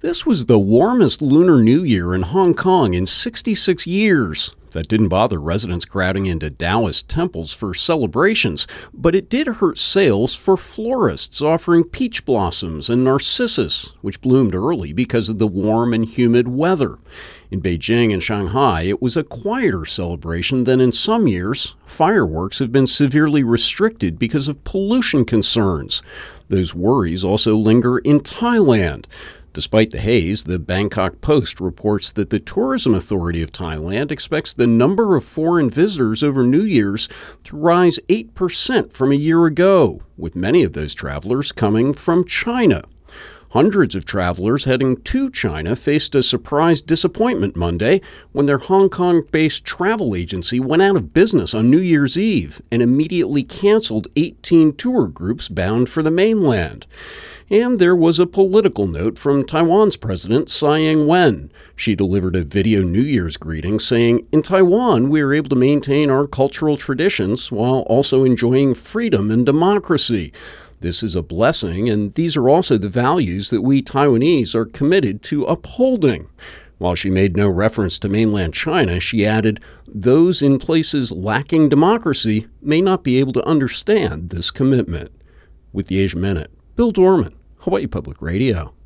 This was the warmest Lunar New Year in Hong Kong in 66 years. That didn't bother residents crowding into Taoist temples for celebrations, but it did hurt sales for florists offering peach blossoms and narcissus, which bloomed early because of the warm and humid weather. In Beijing and Shanghai, it was a quieter celebration than in some years. Fireworks have been severely restricted because of pollution concerns. Those worries also linger in Thailand. Despite the haze, the Bangkok Post reports that the Tourism Authority of Thailand expects the number of foreign visitors over New Year's to rise 8% from a year ago, with many of those travelers coming from China. Hundreds of travelers heading to China faced a surprise disappointment Monday when their Hong Kong-based travel agency went out of business on New Year's Eve and immediately canceled 18 tour groups bound for the mainland. And there was a political note from Taiwan's President Tsai Ing-wen. She delivered a video New Year's greeting saying, "In Taiwan, we are able to maintain our cultural traditions while also enjoying freedom and democracy. This is a blessing, and these are also the values that we Taiwanese are committed to upholding." While she made no reference to mainland China, she added, "Those in places lacking democracy may not be able to understand this commitment." With the Asia Minute, Bill Dorman, Hawaii Public Radio.